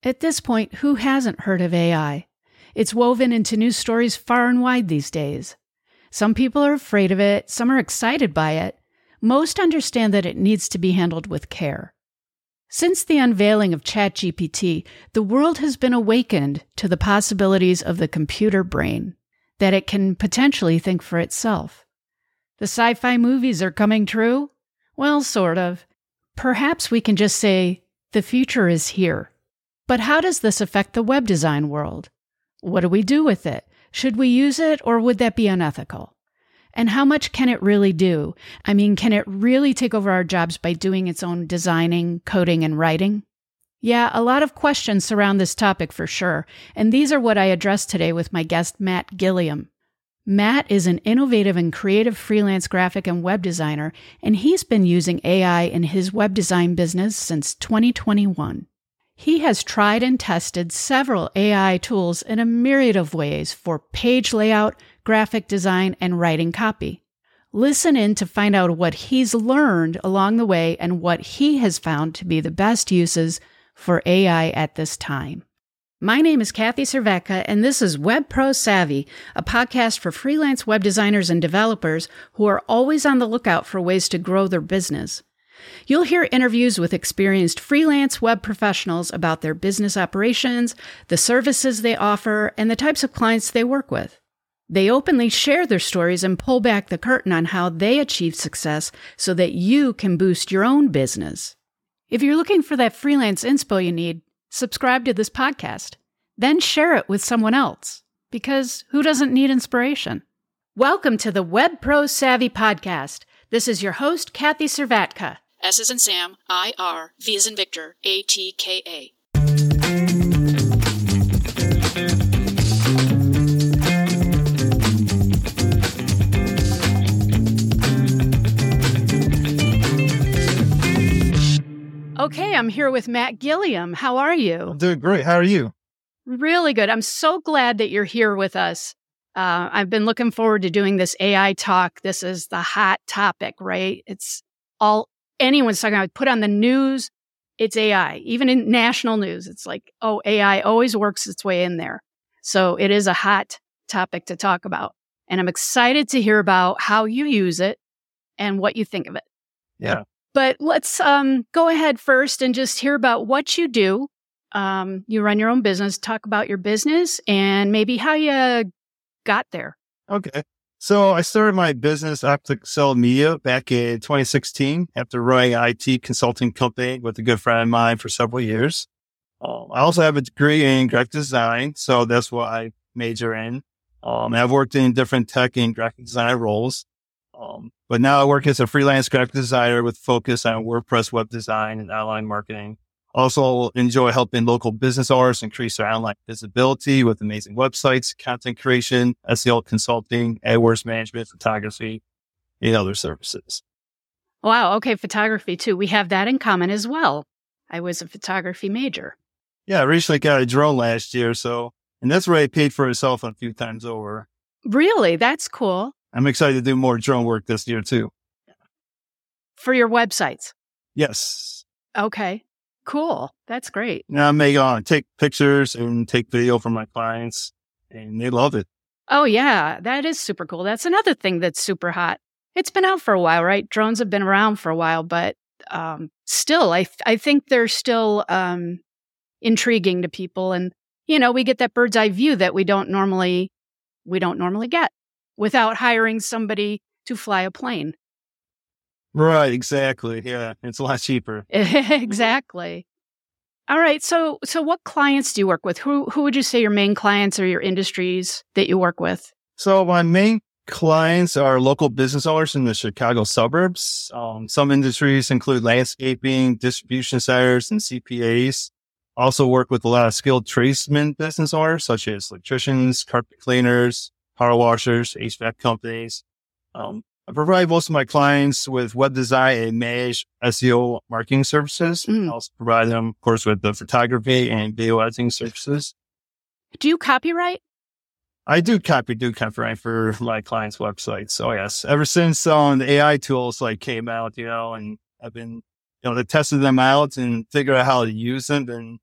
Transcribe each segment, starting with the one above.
At this point, who hasn't heard of AI? It's woven into news stories far and wide these days. Some people are afraid of it, some are excited by it. Most understand that it needs to be handled with care. Since the unveiling of ChatGPT, the world has been awakened to the possibilities of the computer brain, that it can potentially think for itself. The sci-fi movies are coming true? Well, sort of. Perhaps we can just say, the future is here. But how does this affect the web design world? What do we do with it? Should we use it, or would that be unethical? And how much can it really do? I mean, can it really take over our jobs by doing its own designing, coding, and writing? Yeah, a lot of questions surround this topic for sure, and these are what I addressed today with my guest, Matt Gilliam. Matt is an innovative and creative freelance graphic and web designer, and he's been using AI in his web design business since 2021. He has tried and tested several AI tools in a myriad of ways for page layout, graphic design, and writing copy. Listen in to find out what he's learned along the way and what he has found to be the best uses for AI at this time. My name is Kathy Servatka, and this is Web Pro Savvy, a podcast for freelance web designers and developers who are always on the lookout for ways to grow their business. You'll hear interviews with experienced freelance web professionals about their business operations, the services they offer, and the types of clients they work with. They openly share their stories and pull back the curtain on how they achieve success so that you can boost your own business. If you're looking for that freelance inspo you need, subscribe to this podcast. Then share it with someone else, because who doesn't need inspiration? Welcome to the Web Pro Savvy Podcast. This is your host, Kathy Servatka. S as in Sam, I-R, V as in Victor, A-T-K-A. Okay, I'm here with Matt Gilliam. How are you? I'm doing great. How are you? Really good. I'm so glad that you're here with us. I've been looking forward to doing this AI talk. This is the hot topic, right? It's all anyone's talking about. Put on the news, it's AI. Even in national news, it's like, oh, AI always works its way in there. So it is a hot topic to talk about. And I'm excited to hear about how you use it and what you think of it. Yeah. But let's go ahead first and just hear about what you do. You run your own business, talk about your business and maybe how you got there. Okay. So I started my business, OpticCell Media, back in 2016 after running an IT consulting company with a good friend of mine for several years. I also have a degree in graphic design, so that's what I major in. I've worked in different tech and graphic design roles. But now I work as a freelance graphic designer with focus on WordPress web design and online marketing. Also enjoy helping local business owners increase their online visibility with amazing websites, content creation, SEO consulting, AdWords management, photography, and other services. Wow. Okay. Photography too. We have that in common as well. I was a photography major. Yeah. I recently got a drone last year. And that's already paid for itself a few times over. Really? That's cool. I'm excited to do more drone work this year too. For your websites? Yes. Okay. Cool. That's great. Now I may take pictures and take video from my clients, and they love it. Oh, yeah. That is super cool. That's another thing that's super hot. It's been out for a while, right? Drones have been around for a while, but still, I think they're still intriguing to people. And, we get that bird's eye view that we don't normally get without hiring somebody to fly a plane. Right, exactly. Yeah, it's a lot cheaper. Exactly. All right. So what clients do you work with? Who would you say your main clients or your industries that you work with? So my main clients are local business owners in the Chicago suburbs. Some industries include landscaping, distribution centers, and CPAs. Also work with a lot of skilled tradesmen business owners, such as electricians, carpet cleaners, power washers, HVAC companies. I provide most of my clients with web design and manage SEO marketing services. I also provide them, of course, with the photography and video editing services. Do you copyright? I do copyright for my clients' websites. So yes, ever since the AI tools came out, and I've been, they tested them out and figure out how to use them. And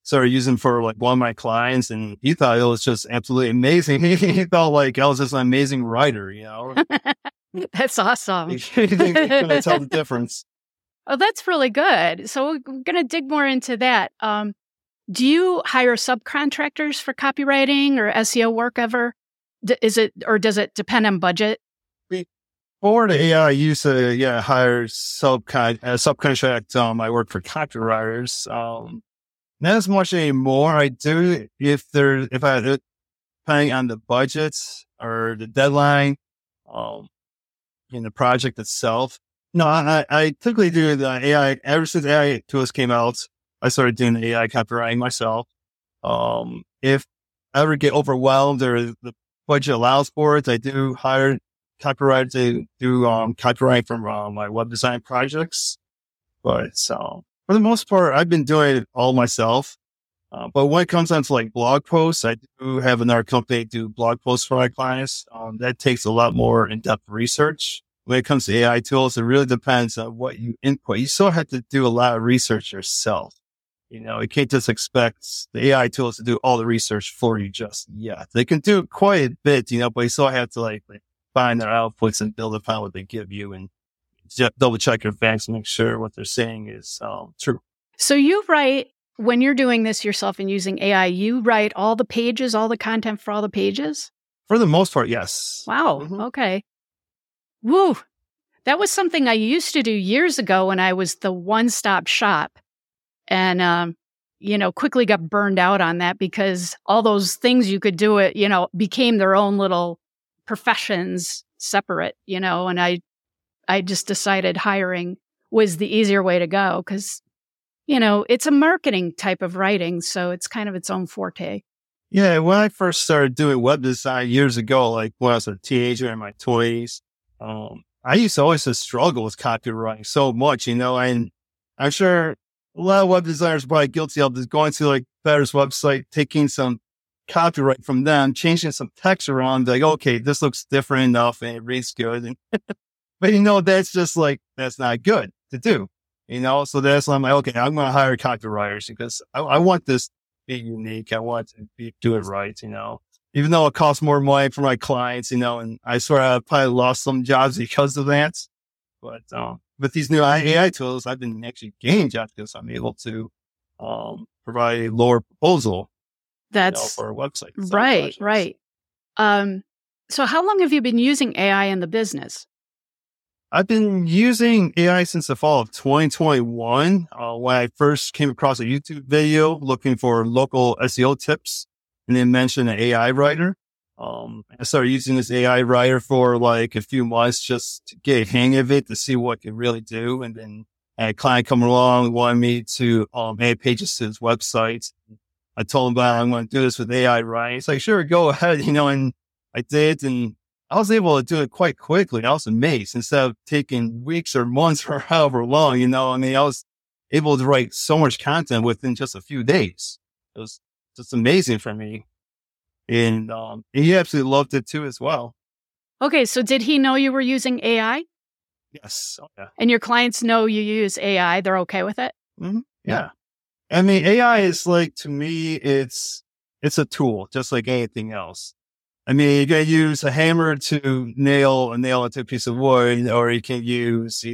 started using for like one of my clients, and he thought it was just absolutely amazing. He felt like I was just an amazing writer, That's awesome. He couldn't tell the difference. Oh, that's really good. So we're going to dig more into that. Do you hire subcontractors for copywriting or SEO work ever? Does it depend on budget? For the AI, I used to hire subcontract. I work for copywriters. Not as much anymore. I do if I depending on the budgets or the deadline, in the project itself. No, I typically do the AI. Ever since AI tools came out, I started doing the AI copywriting myself. If I ever get overwhelmed or the budget allows for it, I do hire copywriters to do copyright from my web design projects. But for the most part, I've been doing it all myself. But when it comes down to like blog posts, I do have another company do blog posts for my clients. That takes a lot more in-depth research. When it comes to AI tools, it really depends on what you input. You still have to do a lot of research yourself. You can't just expect the AI tools to do all the research for you just yet. They can do quite a bit, but you still have to like find their outputs and build upon what they give you and double check your facts and make sure what they're saying is true. So you write, when you're doing this yourself and using AI, you write all the pages, all the content for all the pages? For the most part, yes. Wow. Mm-hmm. Okay. Woo. That was something I used to do years ago when I was the one-stop shop. And, quickly got burned out on that because all those things you could do it, became their own little professions separate, and I just decided hiring was the easier way to go because, it's a marketing type of writing. So it's kind of its own forte. Yeah. When I first started doing web design years ago, like when I was a teenager in my 20s, I used to always just struggle with copywriting so much, and I'm sure a lot of web designers are probably guilty of this, going to like Better's website, taking some copyright from them, changing some text around, like, okay, this looks different enough and it reads good. But that's just like, that's not good to do, so that's why I'm like, okay, I'm going to hire copywriters because I want this to be unique. I want to do it right, even though it costs more money for my clients, and I swear I probably lost some jobs because of that. But, with these new AI tools, I've been actually gaining jobs because I'm able to provide a lower proposal for a website. Right. So how long have you been using AI in the business? I've been using AI since the fall of 2021, when I first came across a YouTube video looking for local SEO tips, and they mentioned an AI writer. I started using this AI writer for like a few months just to get a hang of it, to see what it could really do. And then a client come along, wanted me to add pages to his website. I told him I'm going to do this with AI writing. He's like, sure, go ahead, and I did. And I was able to do it quite quickly. I was amazed. Instead of taking weeks or months or however long, I was able to write so much content within just a few days. It was just amazing for me. And he absolutely loved it too as well. Okay, so did he know you were using AI? Yes. Oh, yeah. And your clients know you use AI? They're okay with it? Mm-hmm. Yeah. I mean, AI is like, to me, it's a tool, just like anything else. I mean, you can use a hammer to nail a nail into a piece of wood, or you can use,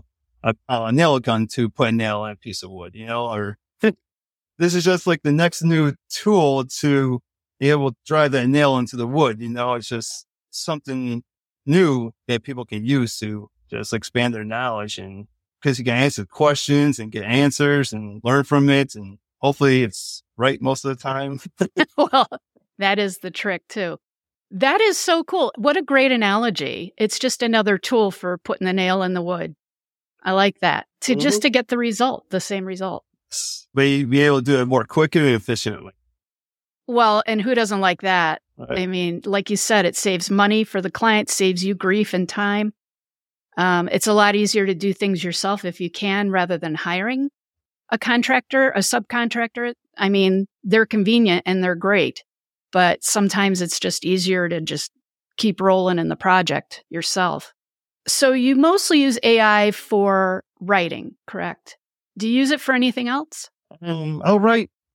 a nail gun to put a nail in a piece of wood, or this is just like the next new tool to be able to drive that nail into the wood. It's just something new that people can use to just expand their knowledge, and because you can answer questions and get answers and learn from it. And hopefully it's right most of the time. Well, that is the trick too. That is so cool. What a great analogy. It's just another tool for putting the nail in the wood. I like that. Just to get the same result. But you'd be able to do it more quickly and efficiently. Well, and who doesn't like that? Right. I mean, like you said, it saves money for the client, saves you grief and time. It's a lot easier to do things yourself if you can, rather than hiring a contractor, a subcontractor. I mean, they're convenient and they're great, but sometimes it's just easier to just keep rolling in the project yourself. So you mostly use AI for writing, correct? Do you use it for anything else? I'll write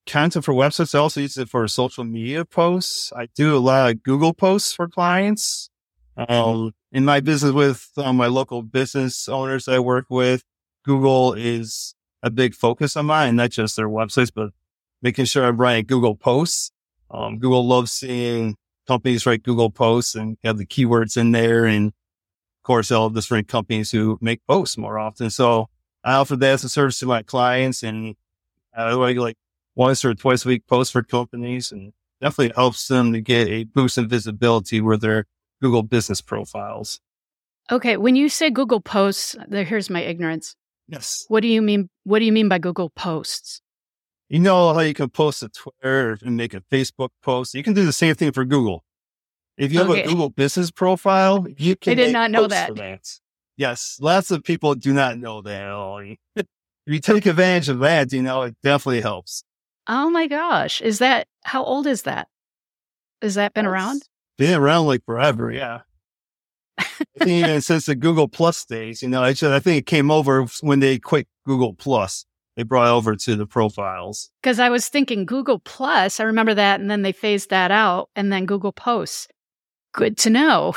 content for websites. I also use it for social media posts. I do a lot of Google posts for clients. In my business with my local business owners I work with, Google is a big focus of mine, not just their websites, but making sure I'm writing Google posts. Google loves seeing companies write Google posts and have the keywords in there. And of course, all different companies who make posts more often. So I offer that as a service to my clients, and I like once or twice a week posts for companies, and definitely helps them to get a boost in visibility with their Google business profiles. Okay. When you say Google Posts, here's my ignorance. Yes. What do you mean? What do you mean by Google Posts? You know how you can post to Twitter and make a Facebook post? You can do the same thing for Google. If you have a Google business profile, you can. I did not know that. Yes. Lots of people do not know that. If you take advantage of that, it definitely helps. Oh my gosh. How old is that? Has that been around? Been around like forever. Yeah. I think even since the Google Plus days, I think it came over when they quit Google Plus. They brought it over to the profiles. Because I was thinking Google Plus, I remember that, and then they phased that out, and then Google Posts. Good to know.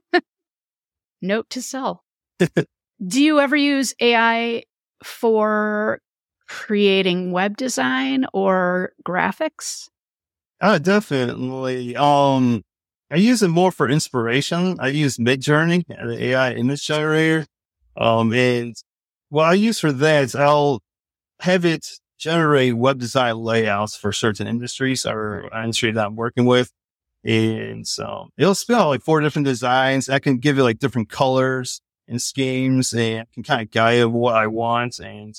Note to self. Do you ever use AI for creating web design or graphics? Definitely. I use it more for inspiration. I use Midjourney, the AI image generator. And what I use for that is I'll have it generate web design layouts for certain industries or industry that I'm working with. And so it'll spit out like 4 different designs. I can give it like different colors and schemes, and I can kind of guide it what I want. And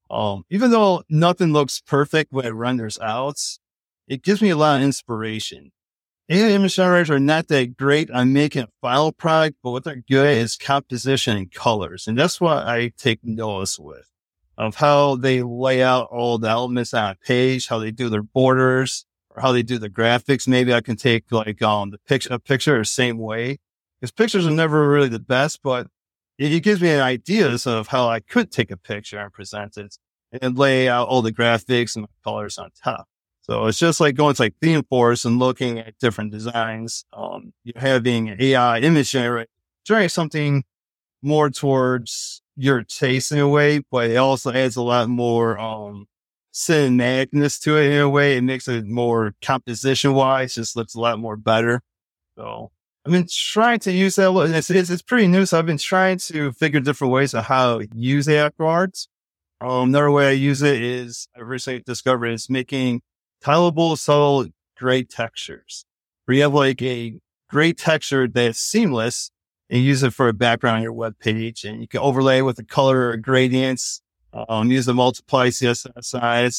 even though nothing looks perfect when it renders out, it gives me a lot of inspiration. AI image generators are not that great on making a final product, but what they're good at is composition and colors. And that's what I take notice with, of how they lay out all the elements on a page, how they do their borders, or how they do the graphics. Maybe I can take like a picture the same way, because pictures are never really the best, but it gives me ideas of how I could take a picture and present it and lay out all the graphics and colors on top. So it's just like going to like ThemeForest and looking at different designs. You're having an AI image generate something more towards your taste in a way, but it also adds a lot more cinematicness to it in a way. It makes it more composition wise, just looks a lot more better. So I've been trying to use that. It's pretty new, so I've been trying to figure different ways of how to use AI for art. Another way I use it is I recently discovered is making tileable, subtle gray textures, where you have like a gray texture that's seamless and use it for a background on your web page. And you can overlay with the color or gradients, use the multiply CSS size.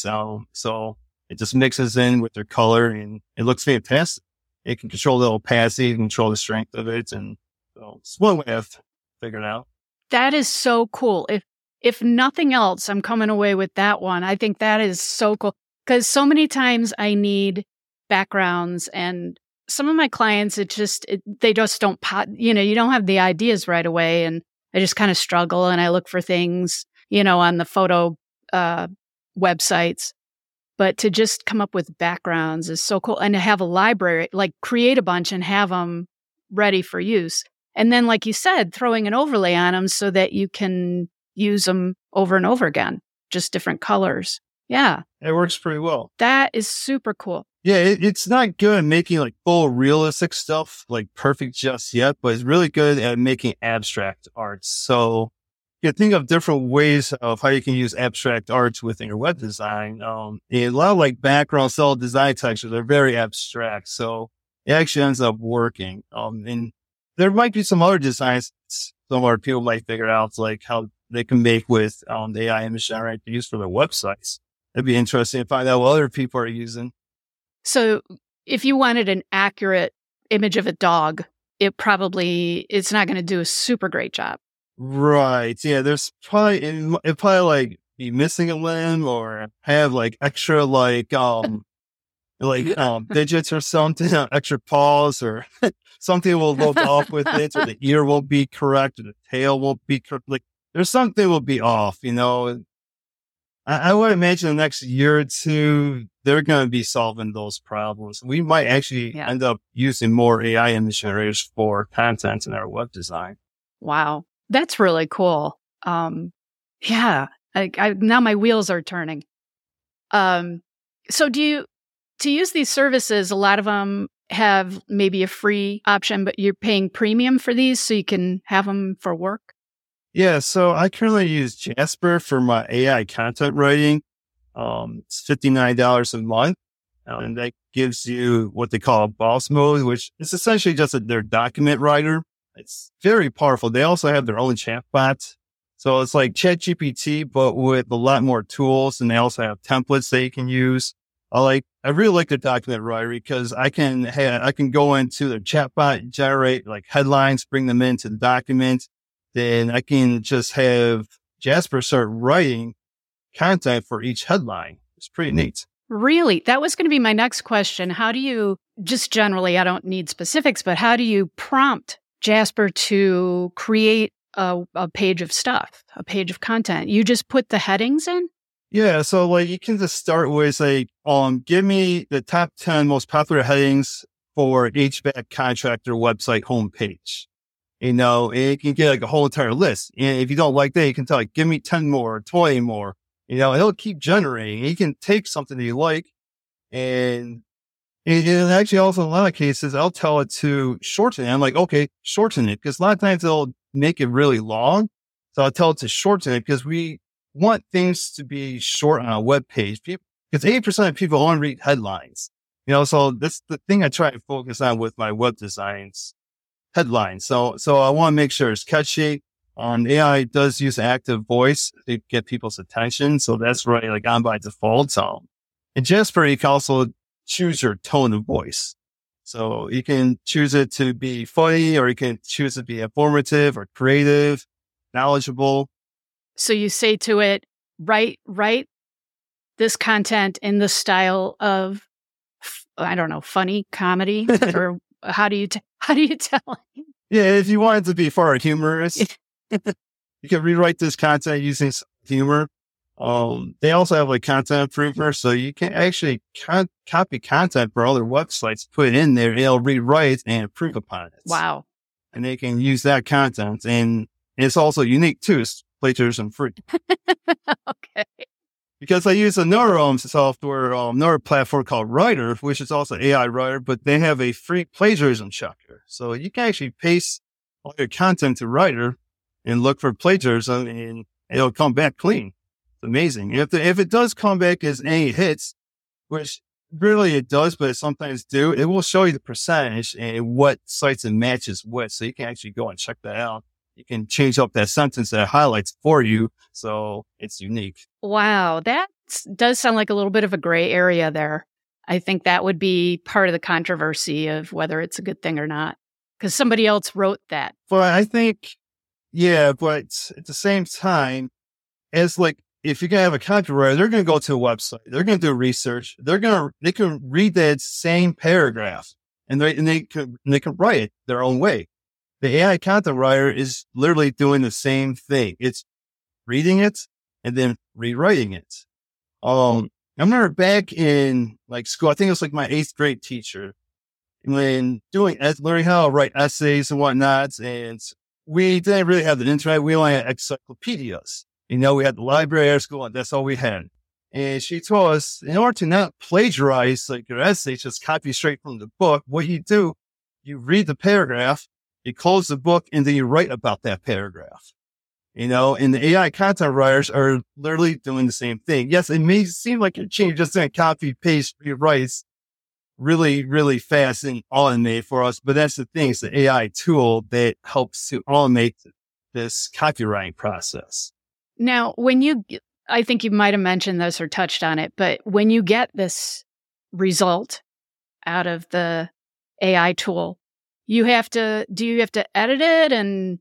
So it just mixes in with their color and it looks fantastic. It can control the opacity, control the strength of it. And so it's one way I've figured out. That is so cool. If nothing else, I'm coming away with that one. I think that is so cool. Because so many times I need backgrounds, and some of my clients, they just don't you don't have the ideas right away. And I just kind of struggle and I look for things, on the photo websites. But to just come up with backgrounds is so cool. And to have a library, like create a bunch and have them ready for use. And then, like you said, throwing an overlay on them so that you can use them over and over again, just different colors. Yeah. It works pretty well. That is super cool. Yeah, it's not good at making like full realistic stuff, like perfect just yet, but it's really good at making abstract art. So you can think of different ways of how you can use abstract arts within your web design. And a lot of like background cell design textures are very abstract. So it actually ends up working. And there might be some other designs some other people might figure out, like how they can make with the AI image generator to use for their websites. It'd be interesting to find out what other people are using. So if you wanted an accurate image of a dog, it's not going to do a super great job. Right. Yeah. There's probably, like be missing a limb or have like extra digits or something, extra paws or something will look off with it, or the ear won't be correct, or the tail won't be correct. Like there's something will be off, I would imagine the next year or two, they're going to be solving those problems. We might actually end up using more AI image generators for content in our web design. Wow. That's really cool. Yeah. Now my wheels are turning. So to use these services, a lot of them have maybe a free option, but you're paying premium for these so you can have them for work? Yeah, so I currently use Jasper for my AI content writing. It's $59 a month, and that gives you what they call a boss mode, which is essentially just their document writer. It's very powerful. They also have their own chatbot. So it's like ChatGPT, but with a lot more tools, and they also have templates that you can use. I really like the document writer because I can go into the chatbot, generate like headlines, bring them into the document. Then I can just have Jasper start writing content for each headline. It's pretty neat. Really? That was going to be my next question. How do you, just generally, I don't need specifics, but how do you prompt Jasper to create a page of stuff, a page of content? You just put the headings in? Yeah. So like you can just start with give me the top 10 most popular headings for HVAC contractor website homepage. And you can get like a whole entire list. And if you don't like that, you can tell like, give me 10 more, 20 more, and it'll keep generating. You can take something that you like and actually also in a lot of cases, I'll tell it to shorten it. I'm like, okay, shorten it. Cause a lot of times they'll make it really long. So I'll tell it to shorten it because we want things to be short on a web page. Because 80% of people only read headlines, so that's the thing I try to focus on with my web designs. Headlines. So I want to make sure it's catchy. AI does use active voice to get people's attention. So that's right, like on by default. So in Jasper, you can also choose your tone of voice. So you can choose it to be funny, or you can choose it to be informative or creative, knowledgeable. So you say to it, write this content in the style of, I don't know, funny comedy or how do you tell it? Yeah, if you want it to be far humorous, you can rewrite this content using humor. They also have like content improver, so you can actually copy content for other websites, put it in there, it'll rewrite and improve upon it. Wow. And they can use that content. And it's also unique too. It's plagiarism free. Okay. Because I use another software, another platform called Writer, which is also AI Writer, but they have a free plagiarism checker. So you can actually paste all your content to Writer and look for plagiarism, and it'll come back clean. It's amazing. If it does come back as any hits, which really it does, but it sometimes do, it will show you the percentage and what sites it matches with. So you can actually go and check that out. You can change up that sentence that it highlights for you. So it's unique. Wow. That does sound like a little bit of a gray area there. I think that would be part of the controversy of whether it's a good thing or not, because somebody else wrote that. But I think, yeah, but at the same time, as like, if you're going to have a copywriter, they're going to go to a website. They're going to do research. They can read that same paragraph and they can write it their own way. The AI content writer is literally doing the same thing. It's reading it and then rewriting it. I remember back in like school, I think it was like my 8th grade teacher, when learning how to write essays and whatnot. And we didn't really have the internet. We only had encyclopedias. We had the library at our school, and that's all we had. And she told us, in order to not plagiarize like your essays, just copy straight from the book, what you do, you read the paragraph, you close the book, and then you write about that paragraph. And the AI content writers are literally doing the same thing. Yes, it may seem like you're just going to copy, paste, rewrite really, really fast and automate for us. But that's the thing. It's the AI tool that helps to automate this copywriting process. Now, I think you might have mentioned this or touched on it, but when you get this result out of the AI tool, do you have to edit it and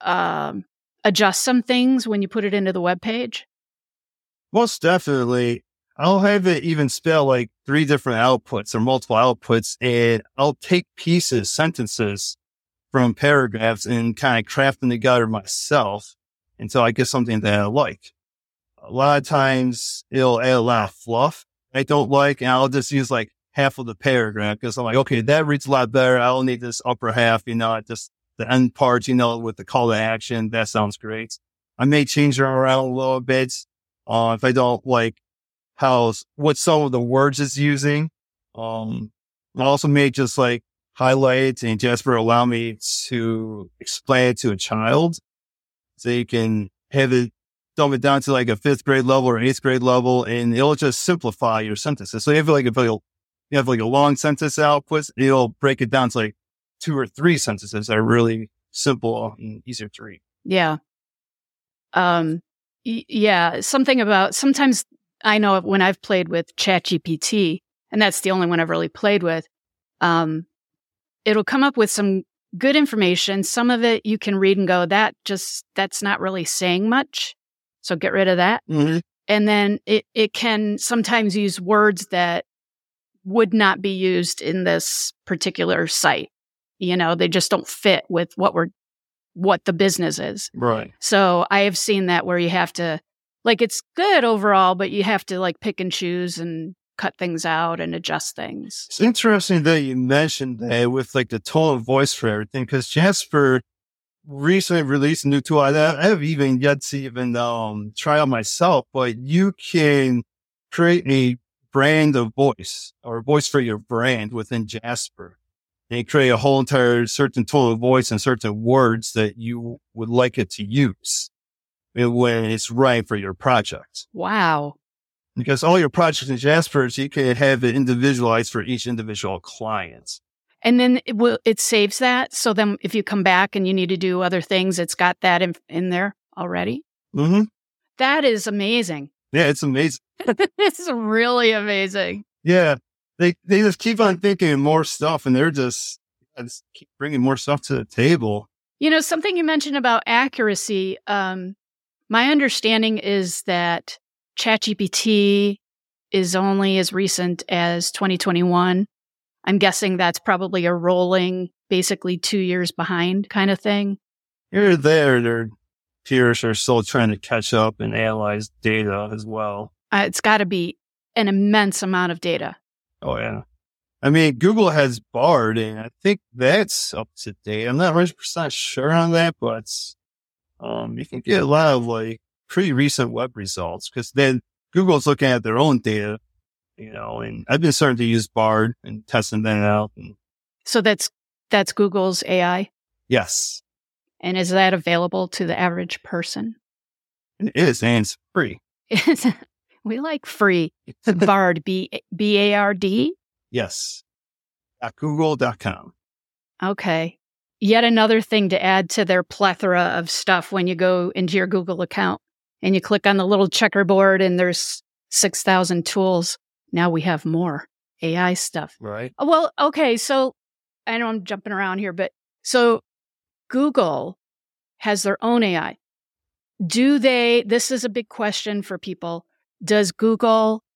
adjust some things when you put it into the web page? Most definitely. I'll have it even spell like 3 different outputs or multiple outputs, and I'll take sentences from paragraphs and kind of craft them together myself until I get something that I like. a lot of times it'll add a lot of fluff I don't like, and I'll just use like half of the paragraph because I'm like, okay, that reads a lot better. I don't need this upper half, just the end part, with the call to action. That sounds great. I may change it around a little bit if I don't like what some of the words it's using. I also may just like highlight it and Jasper allow me to explain it to a child so you can have it dumb it down to like a 5th grade level or 8th grade level, and it'll just simplify your sentences. So if you have like a long sentence output, it'll break it down to like 2 or 3 sentences that are really simple and easier to read. Yeah. Yeah. Sometimes I know when I've played with ChatGPT, and that's the only one I've really played with, it'll come up with some good information. Some of it you can read and go, that's not really saying much. So get rid of that. Mm-hmm. And then it can sometimes use words that would not be used in this particular site. They just don't fit with what the business is. Right. So I have seen that where you have to, like, it's good overall, but you have to like pick and choose and cut things out and adjust things. It's interesting that you mentioned that with like the tone of voice for everything, because Jasper recently released a new tool. I have even yet to even try out myself, but you can create a brand of voice or a voice for your brand within Jasper. And you create a whole entire certain tone of voice and certain words that you would like it to use when it's right for your project. Wow. Because all your projects in Jasper, you can have it individualized for each individual client. And then it saves that. So then if you come back and you need to do other things, it's got that in there already. Mm-hmm. That is amazing. Yeah, it's amazing. It's really amazing. Yeah. They just keep on thinking of more stuff, and they're just keep bringing more stuff to the table. Something you mentioned about accuracy. My understanding is that ChatGPT is only as recent as 2021. I'm guessing that's probably a rolling, basically 2 years behind kind of thing. Here or there, their peers are still trying to catch up and analyze data as well. It's got to be an immense amount of data. Oh, yeah. I mean, Google has Bard, and I think that's up to date. I'm not 100% sure on that, but you can get a lot of like pretty recent web results because then Google's looking at their own data. And I've been starting to use Bard and testing that out. So that's Google's AI? Yes. And is that available to the average person? It is, and it's free. We like free. Bard, B-A-R-D? Yes. At google.com. Okay. Yet another thing to add to their plethora of stuff when you go into your Google account and you click on the little checkerboard and there's 6,000 tools. Now we have more AI stuff. Right. Well, okay. So I know I'm jumping around here, but so Google has their own AI. This is a big question for people. Does Google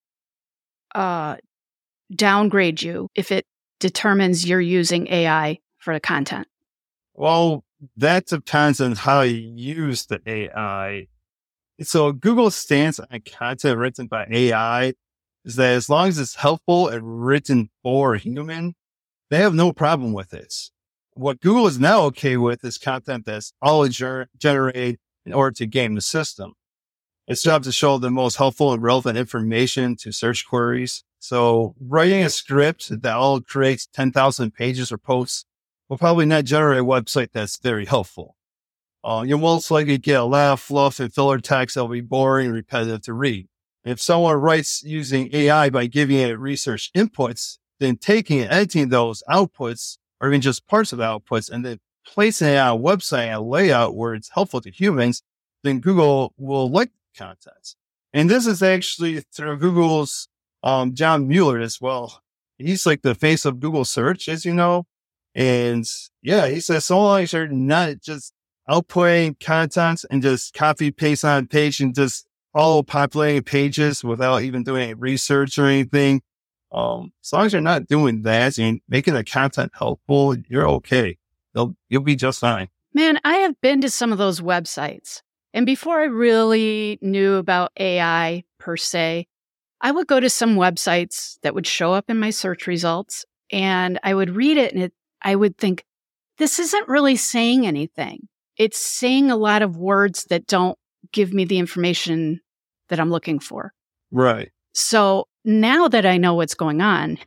downgrade you if it determines you're using AI for the content? Well, that depends on how you use the AI. So Google's stance on content written by AI is that as long as it's helpful and written for a human, they have no problem with it. What Google is now okay with is content that's always generated in order to game the system. Its job to show the most helpful and relevant information to search queries. So writing a script that all creates 10,000 pages or posts will probably not generate a website that's very helpful. You'll most likely get a lot of fluff and filler text that will be boring and repetitive to read. If someone writes using AI by giving it research inputs, then taking and editing those outputs, or even just parts of the outputs, and then placing it on a website and a layout where it's helpful to humans, then Google will like the content. And this is actually through Google's John Mueller as well. He's like the face of Google search, as you know. And yeah, he says, so long as you're not just outputting content and just copy paste on a page and just all populating pages without even doing any research or anything. As long as you're not doing that and making the content helpful, you're okay. You'll be just fine. Man, I have been to some of those websites And before I really knew about AI per se, I would go to some websites that would show up in my search results and I would read it and I would think, this isn't really saying anything. It's saying a lot of words that don't give me the information that I'm looking for. Right. So now that I know what's going on,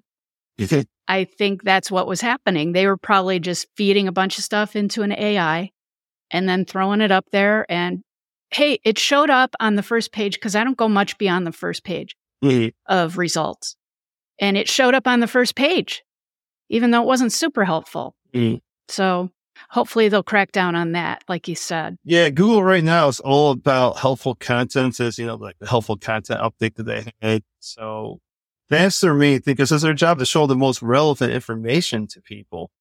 I think that's what was happening. They were probably just feeding a bunch of stuff into an AI and then throwing it up there. And hey, it showed up on the first page because I don't go much beyond the first page of results. And it showed up on the first page, even though it wasn't super helpful. So hopefully they'll crack down on that, like you said. Yeah, Google right now is all about helpful content, as like the helpful content update that they had. So that's their main thing, because it's their job to show the most relevant information to people.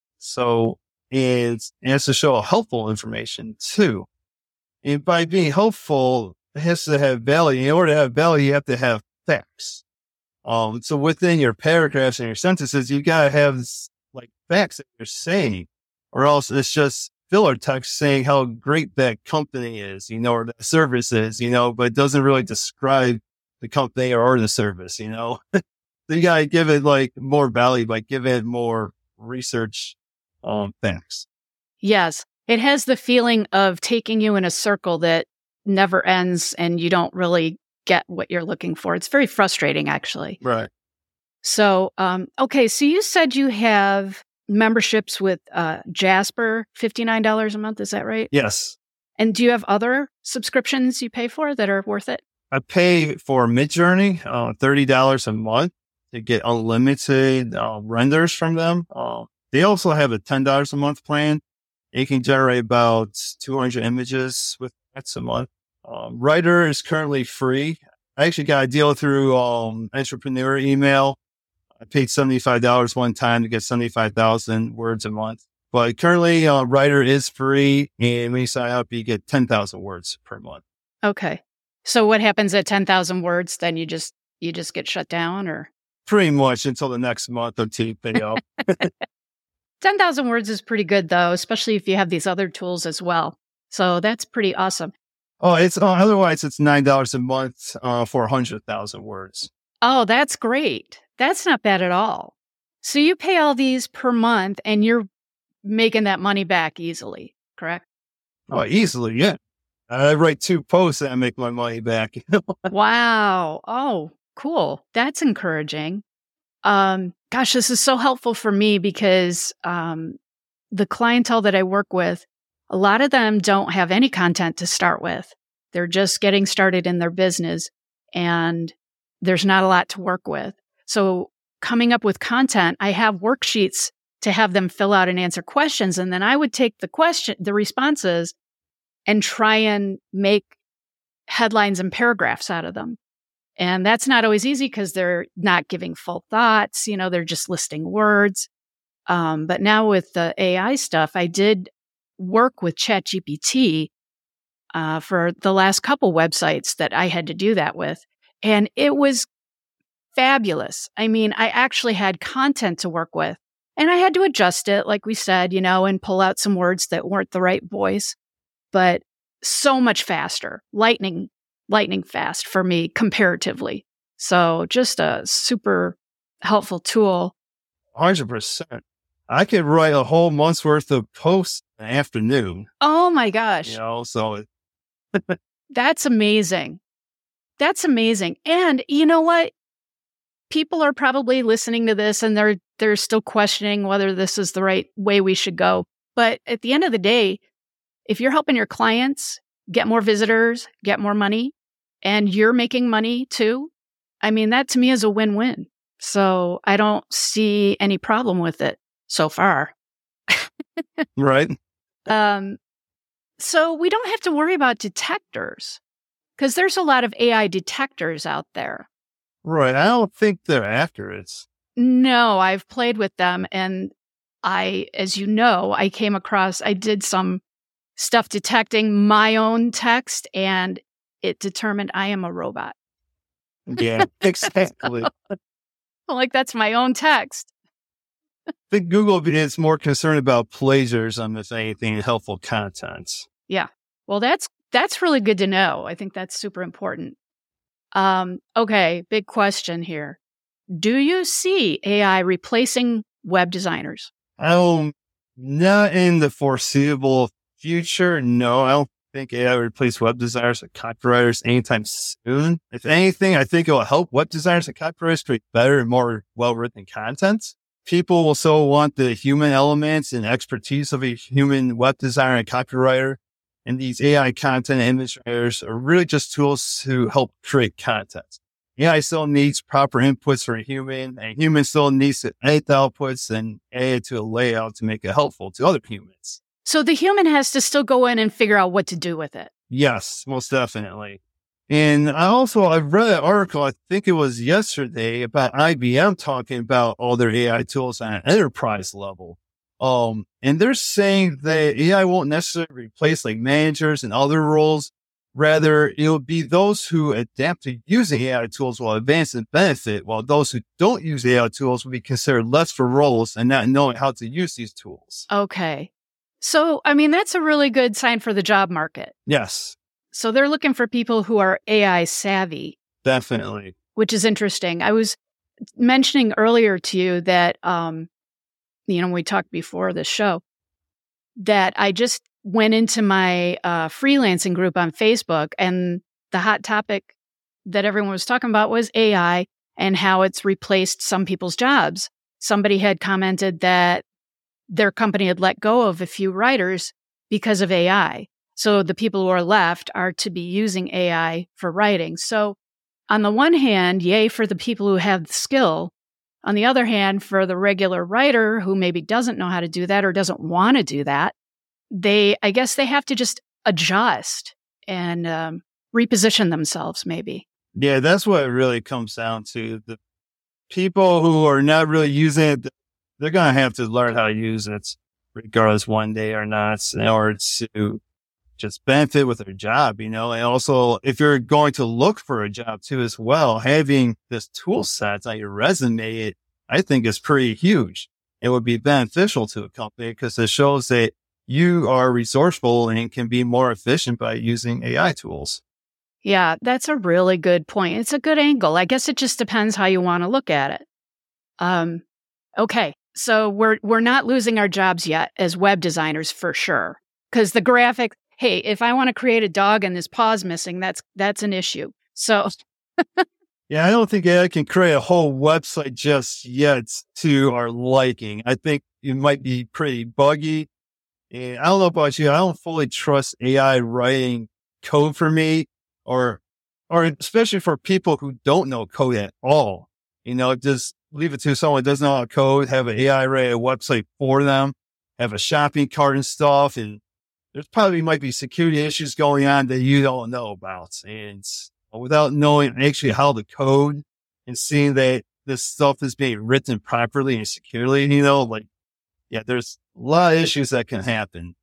So it has to show helpful information too. And by being helpful, it has to have value. In order to have value, you have to have facts. So within your paragraphs and your sentences, you gotta have like facts that you're saying, or else it's just filler text saying how great that company is, or the service is, but it doesn't really describe the company or the service, So you gotta give it like more value by giving it more research, facts. Yes. It has the feeling of taking you in a circle that never ends and you don't really get what you're looking for. It's very frustrating, actually. Right. So, okay. So you said you have memberships with Jasper, $59 a month. Is that right? Yes. And do you have other subscriptions you pay for that are worth it? I pay for Midjourney, $30 a month to get unlimited renders from them. They also have a $10 a month plan. You can generate about 200 images with that a month. Writer is currently free. I actually got a deal through Entrepreneur Email. I paid $75 one time to get 75,000 words a month. But currently, Writer is free, and when you sign up, you get 10,000 words per month. Okay. So what happens at 10,000 words? Then you just get shut down, or pretty much until the next month or two pay off. 10,000 words is pretty good, though, especially if you have these other tools as well. So that's pretty awesome. Oh, it's otherwise it's $9 a month for 100,000 words. Oh, that's great. That's not bad at all. So you pay all these per month, and you're making that money back easily, correct? Oh, easily, yeah. I write 2 posts and I make my money back. Wow. Oh, cool. That's encouraging. Gosh, this is so helpful for me because the clientele that I work with, a lot of them don't have any content to start with. They're just getting started in their business and there's not a lot to work with. So coming up with content, I have worksheets to have them fill out and answer questions. And then I would take the responses and try and make headlines and paragraphs out of them. And that's not always easy because they're not giving full thoughts. They're just listing words. But now with the AI stuff, I did work with ChatGPT for the last couple websites that I had to do that with. And it was fabulous. I mean, I actually had content to work with and I had to adjust it, like we said, and pull out some words that weren't the right voice, but so much faster, lightning fast for me comparatively. So just a super helpful tool. 100%. I could write a whole month's worth of posts in an afternoon. Oh my gosh. So that's amazing. That's amazing. And you know what? People are probably listening to this and they're still questioning whether this is the right way we should go. But at the end of the day, if you're helping your clients get more visitors, get more money, and you're making money too, I mean, that to me is a win-win. So I don't see any problem with it so far. Right. So we don't have to worry about detectors because there's a lot of AI detectors out there. Right. I don't think they're accurate. No, I've played with them. And as you know, I did some stuff detecting my own text and it determined I am a robot. Yeah, exactly. Like that's my own text. I think Google is more concerned about plagiarism than anything helpful content. Yeah. Well, that's really good to know. I think that's super important. Okay, big question here. Do you see AI replacing web designers? Not in the foreseeable future. No, I don't think AI will replace web designers or copywriters anytime soon. If anything, I think it will help web designers and copywriters create better and more well-written content. People will still want the human elements and expertise of a human web designer and copywriter. And these AI content image writers are really just tools to help create content. AI still needs proper inputs for a human, and human still needs to edit the outputs and add it to a layout to make it helpful to other humans. So the human has to still go in and figure out what to do with it. Yes, most definitely. And I read an article, I think it was yesterday, about IBM talking about all their AI tools on an enterprise level. And they're saying that AI won't necessarily replace like managers and other roles. Rather, it'll be those who adapt to using AI tools will advance and benefit, while those who don't use AI tools will be considered less for roles and not knowing how to use these tools. Okay. So, I mean, that's a really good sign for the job market. Yes. So they're looking for people who are AI savvy. Definitely. Which is interesting. I was mentioning earlier to you that, we talked before the show, that I just went into my freelancing group on Facebook, and the hot topic that everyone was talking about was AI and how it's replaced some people's jobs. Somebody had commented that their company had let go of a few writers because of AI. So the people who are left are to be using AI for writing. So on the one hand, yay for the people who have the skill. On the other hand, for the regular writer who maybe doesn't know how to do that or doesn't want to do that, I guess they have to just adjust and reposition themselves maybe. Yeah, that's what it really comes down to. The people who are not really using it, they're going to have to learn how to use it regardless one day or not in order to just benefit with their job, And also, if you're going to look for a job too as well, having this tool set on your resume, I think is pretty huge. It would be beneficial to a company because it shows that you are resourceful and can be more efficient by using AI tools. Yeah, that's a really good point. It's a good angle. I guess it just depends how you want to look at it. Okay, so we're not losing our jobs yet as web designers for sure. Because the graphic, hey, if I want to create a dog and his paw's missing, that's an issue. So yeah, I don't think AI can create a whole website just yet to our liking. I think it might be pretty buggy. And I don't know about you. I don't fully trust AI writing code for me or especially for people who don't know code at all. Just leave it to someone who doesn't know how to code, have an AI write a website for them, have a shopping cart and stuff. And there's probably might be security issues going on that you don't know about. And without knowing actually how to code and seeing that this stuff is being written properly and securely, there's a lot of issues that can happen.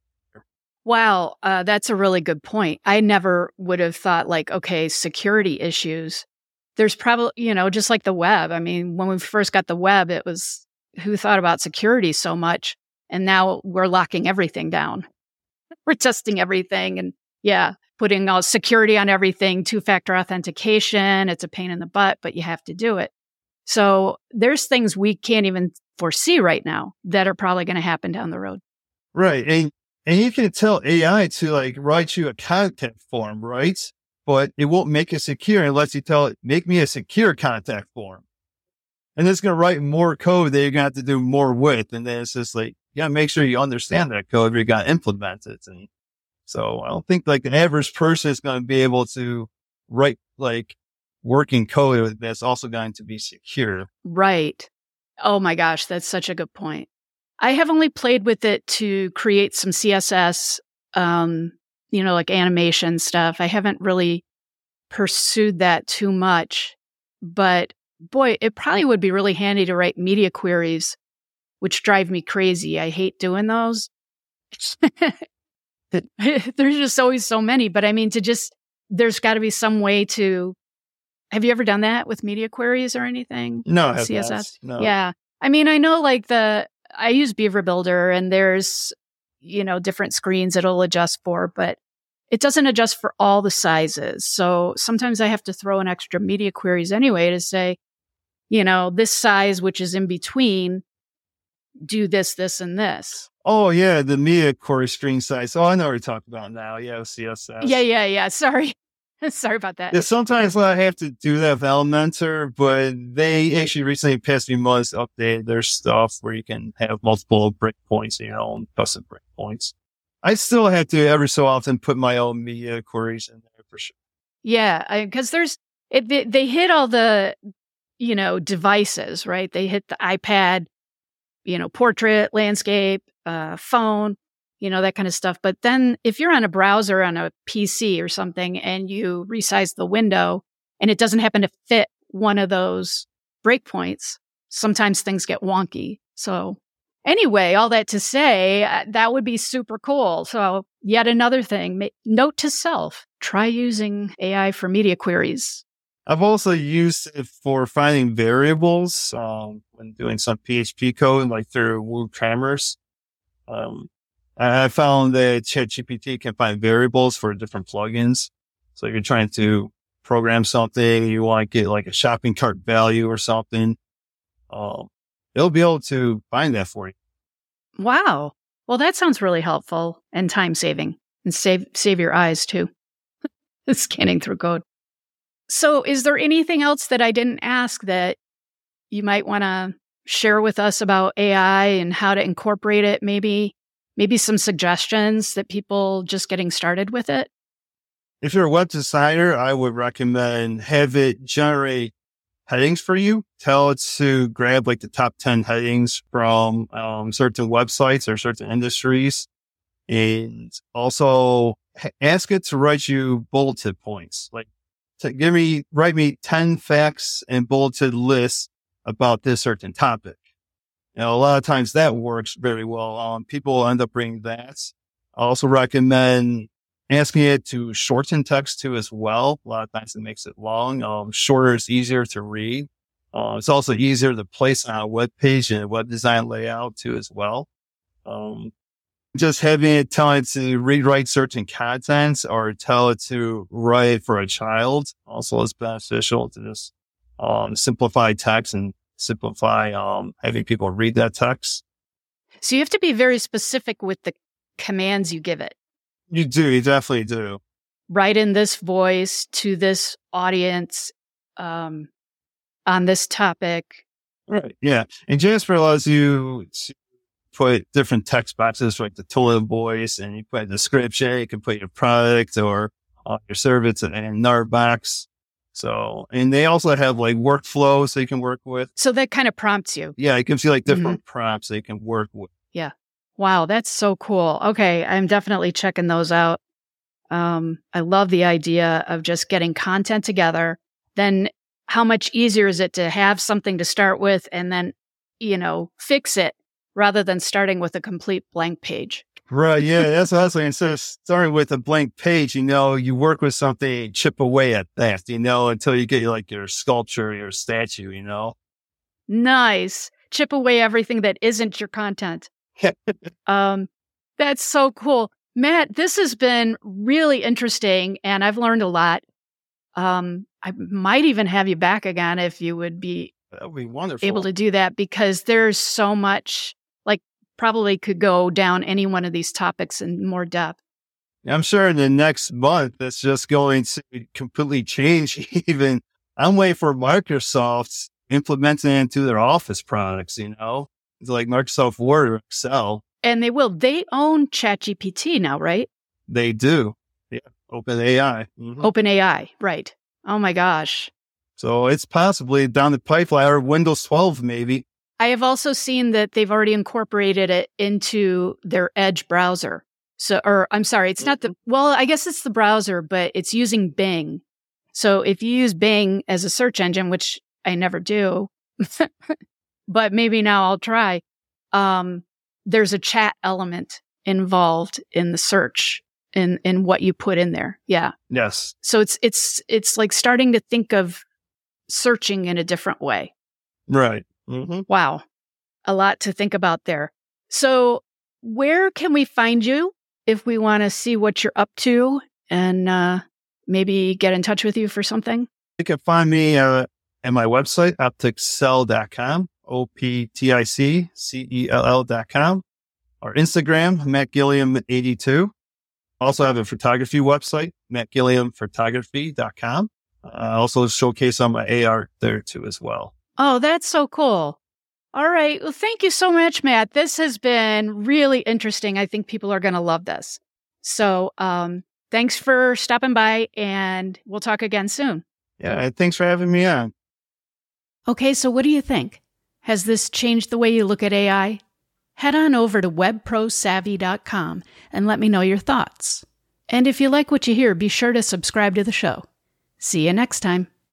Wow, that's a really good point. I never would have thought security issues. There's probably, just like the web. I mean, when we first got the web, it was who thought about security so much? And now we're locking everything down. We're testing everything and putting all security on everything, 2-factor authentication. It's a pain in the butt, but you have to do it. So there's things we can't even foresee right now that are probably going to happen down the road. Right. And you can tell AI to write you a contact form, right? But it won't make it secure unless you tell it, make me a secure contact form. And it's going to write more code that you're going to have to do more with. And then it's just make sure you understand that code. You're going to implement it. And so I don't think the average person is going to be able to write working code that's also going to be secure. Right. Oh my gosh, that's such a good point. I have only played with it to create some CSS, animation stuff. I haven't really pursued that too much, but boy, it probably would be really handy to write media queries, which drive me crazy. I hate doing those. There's just always so many, but I mean, there's got to be some way to. Have you ever done that with media queries or anything? No, I have CSS. not. No. Yeah, I mean, I know I use Beaver Builder, and there's different screens it'll adjust for, but it doesn't adjust for all the sizes. So sometimes I have to throw in extra media queries anyway to say, this size, which is in between, do this, this, and this. Oh, yeah, the media query string size. Oh, I know what you're talking about now. Yeah, CSS. Yeah. Sorry. Sorry about that. Yeah, sometimes I have to do that with Elementor, but they actually recently past few months updated their stuff where you can have multiple breakpoints, custom breakpoints. I still have to every so often put my own media queries in there for sure. Yeah, because they hit all the, devices, right? They hit the iPad, portrait, landscape, phone, that kind of stuff. But then if you're on a browser on a PC or something and you resize the window and it doesn't happen to fit one of those breakpoints, sometimes things get wonky. So anyway, all that to say, that would be super cool. So yet another thing, note to self, try using AI for media queries. I've also used it for finding variables when doing some PHP code, like through WooCommerce. I found that ChatGPT can find variables for different plugins. So if you're trying to program something, you want to get like a shopping cart value or something, it'll be able to find that for you. Wow. Well, that sounds really helpful and time saving, and save your eyes too. Scanning through code. So is there anything else that I didn't ask that you might want to share with us about AI and how to incorporate it? Maybe some suggestions that people just getting started with it? If you're a web designer, I would recommend have it generate headings for you. Tell it to grab like the top 10 headings from certain websites or certain industries. And also ask it to write you bulleted points. Like write me 10 facts and bulleted lists about this certain topic. A lot of times that works very well. People end up bringing that. I also recommend asking it to shorten text too as well. A lot of times it makes it long. Shorter is easier to read. It's also easier to place on a web page and a web design layout too as well. Just having it tell it to rewrite certain contents or tell it to write for a child also is beneficial to just simplify text and simplify having people read that text. So you have to be very specific with the commands you give it. You definitely do. Write in this voice to this audience on this topic. Right. Yeah. And Jasper allows you to put different text boxes like the tone of voice, and you put a description. You can put your product or your service in another box. So, and they also have like workflows that you can work with. So that kind of prompts you. Yeah, it gives you like different prompts that you can work with. Yeah. Wow, that's so cool. Okay, I'm definitely checking those out. I love the idea of just getting content together. Then how much easier is it to have something to start with and then, fix it rather than starting with a complete blank page? Right. Yeah. That's what I was saying. Instead of starting with a blank page, you work with something, chip away at that, until you get like your sculpture, your statue, Nice. Chip away everything that isn't your content. That's so cool. Matt, this has been really interesting and I've learned a lot. I might even have you back again if you would be that would be wonderful. Able to do that, because there's so much, probably could go down any one of these topics in more depth. I'm sure in the next month, it's just going to completely change. Even I'm waiting for Microsoft implementing it into their Office products, It's like Microsoft Word or Excel. And they will. They own ChatGPT now, right? They do. Yeah. OpenAI. Mm-hmm. OpenAI, right. Oh my gosh. So it's possibly down the pipeline, or Windows 12 maybe. I have also seen that they've already incorporated it into their Edge browser. It's not I guess it's the browser, but it's using Bing. So if you use Bing as a search engine, which I never do, but maybe now I'll try, there's a chat element involved in the search in what you put in there. Yeah. Yes. So it's like starting to think of searching in a different way. Right. Mm-hmm. Wow. A lot to think about there. So where can we find you if we want to see what you're up to and maybe get in touch with you for something? You can find me at my website, opticcell.com, OPTICCELL.com, or Instagram, MattGilliam82. Also have a photography website, MattGilliamPhotography.com. I also showcase some of my AR there too as well. Oh, that's so cool. All right. Well, thank you so much, Matt. This has been really interesting. I think people are going to love this. So thanks for stopping by, and we'll talk again soon. Yeah, thanks for having me on. Okay, so what do you think? Has this changed the way you look at AI? Head on over to webprosavvy.com and let me know your thoughts. And if you like what you hear, be sure to subscribe to the show. See you next time.